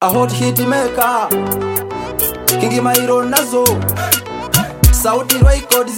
A hot hit maker Kingi Mairo nazo Sauti Records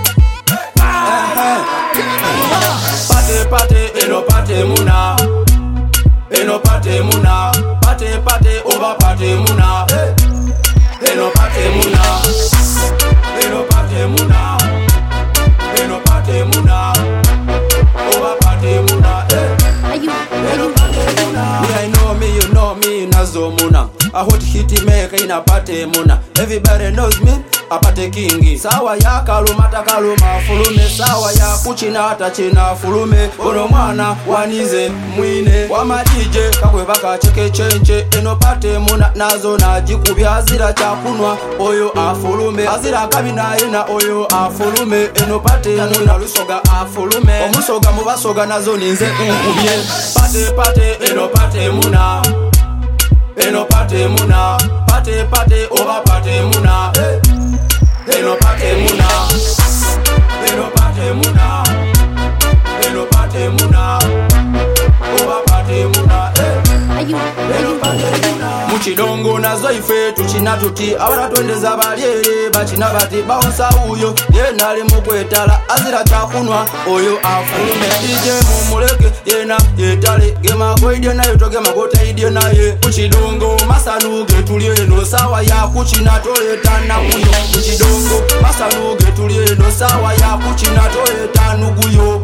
Pate pate eno pate muna Eno pate muna Pate pate over pate muna Eno pate muna Eno pate muna Eno pate muna Over pate muna Eno pate muna Me I know me you know me nazo muna A hot hit maker ina pate muna Everybody knows me apate kingi sawa ya kalumata kaluma fulume sawa ya kuchina hata china fulume ono mwana wanize mwine wama DJ kakwe baka cheke chenche eno pate muna nazo na jikubya azira chakunwa oyo afulume azira kabina ina oyo afulume eno pate muna lusoga afulume omusoga mubasoga nazo ninze nkubye pate pate eno pate muna eno pate muna pate pate over pate muna Eno pate muna Eno pate muna Eno pate muna Oba pate muna Eno pate muna Muchidongo nazo ife tuchina tuti Awara twendeza balyere bachina bati Baunsa uyo yena ali mukwetala Azira chakunwa oyo afulume DJ mumuleke yena yetale Gema kweidye na yuto gema kote idye na ye Muchidongo masanuge tulye no sawa ya kuchina toletana kuyo Muchidongo masanuge tulye no sawa ya kuchina toletana kuyo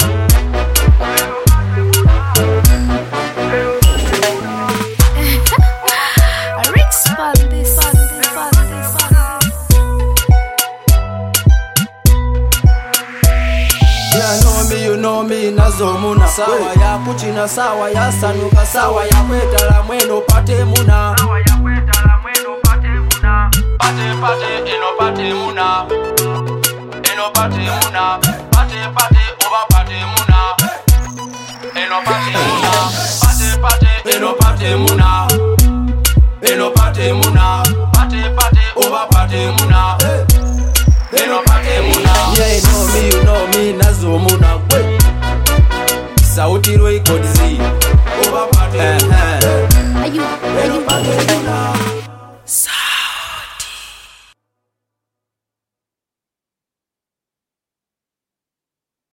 You know me nazo muna sawa ya kuchina sawa ya sanuka sawa ya kwetala mweno pate muna sawa ya kwetala mweno pate muna pate pate eno pate muna eno pate muna pate pate over pate muna eno pate muna pate pate eno pate muna eno pate muna pate pate over pate muna eno pate muna yeah you know me nazo muna Sauti Records over pate